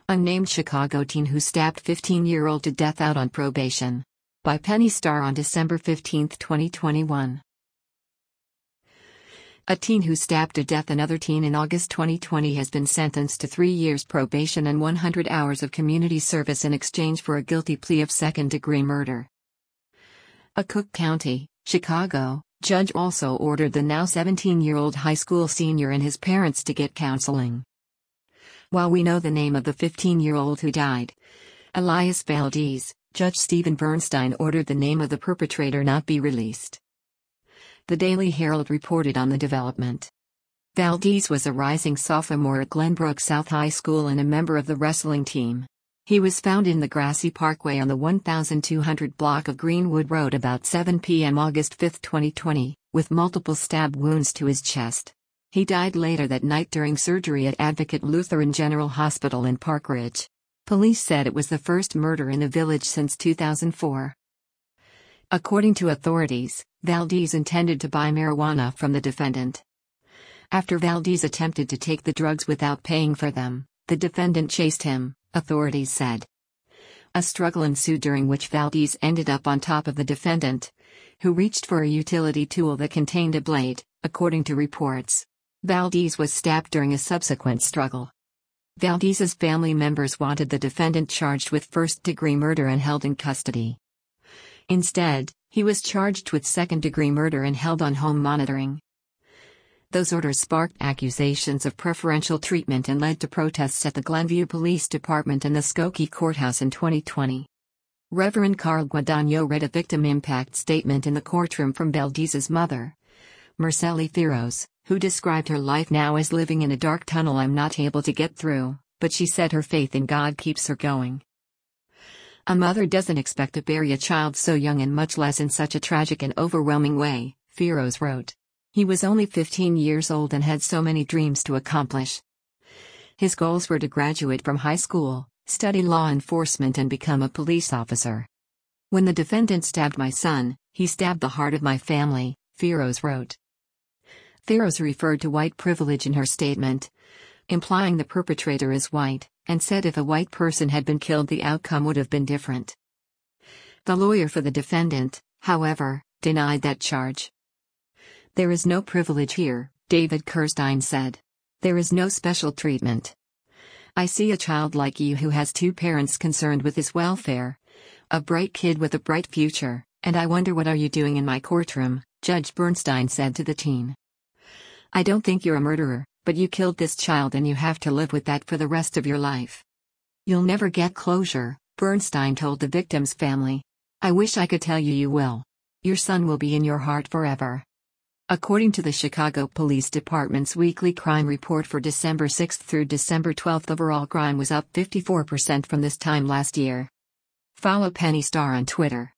Unnamed Chicago teen who stabbed 15-year-old to death out on probation. By Penny Starr on December 15, 2021. A teen who stabbed to death another teen in August 2020 has been sentenced to 3 years probation and 100 hours of community service in exchange for a guilty plea of second-degree murder. A Cook County, Chicago, judge also ordered the now 17-year-old high school senior and his parents to get counseling. While we know the name of the 15-year-old who died, Elias Valdez, Judge Stephen Bernstein ordered the name of the perpetrator not be released. The Daily Herald reported on the development. Valdez was a rising sophomore at Glenbrook South High School and a member of the wrestling team. He was found in the grassy parkway on the 1200 block of Greenwood Road about 7 p.m. August 5, 2020, with multiple stab wounds to his chest. He died later that night during surgery at Advocate Lutheran General Hospital in Park Ridge. Police said it was the first murder in the village since 2004. According to authorities, Valdez intended to buy marijuana from the defendant. After Valdez attempted to take the drugs without paying for them, the defendant chased him, authorities said. A struggle ensued during which Valdez ended up on top of the defendant, who reached for a utility tool that contained a blade, according to reports. Valdez was stabbed during a subsequent struggle. Valdez's family members wanted the defendant charged with first-degree murder and held in custody. Instead, he was charged with second-degree murder and held on home monitoring. Those orders sparked accusations of preferential treatment and led to protests at the Glenview Police Department and the Skokie Courthouse in 2020. Reverend Carl Guadagno read a victim impact statement in the courtroom from Valdez's mother, Marceli Feroz, who described her life now as living in a dark tunnel I'm not able to get through, but she said her faith in God keeps her going. A mother doesn't expect to bury a child so young and much less in such a tragic and overwhelming way, Feroz wrote. He was only 15 years old and had so many dreams to accomplish. His goals were to graduate from high school, study law enforcement and become a police officer. When the defendant stabbed my son, he stabbed the heart of my family, Feroz wrote. Feroz referred to white privilege in her statement, implying the perpetrator is white, and said if a white person had been killed the outcome would have been different. The lawyer for the defendant, however, denied that charge. There is no privilege here, David Kirstein said. There is no special treatment. I see a child like you who has two parents concerned with his welfare. A bright kid with a bright future, and I wonder what are you doing in my courtroom, Judge Bernstein said to the teen. I don't think you're a murderer, but you killed this child and you have to live with that for the rest of your life. You'll never get closure, Bernstein told the victim's family. I wish I could tell you you will. Your son will be in your heart forever. According to the Chicago Police Department's weekly crime report for December 6 through December 12, overall crime was up 54% from this time last year. Follow Penny Starr on Twitter.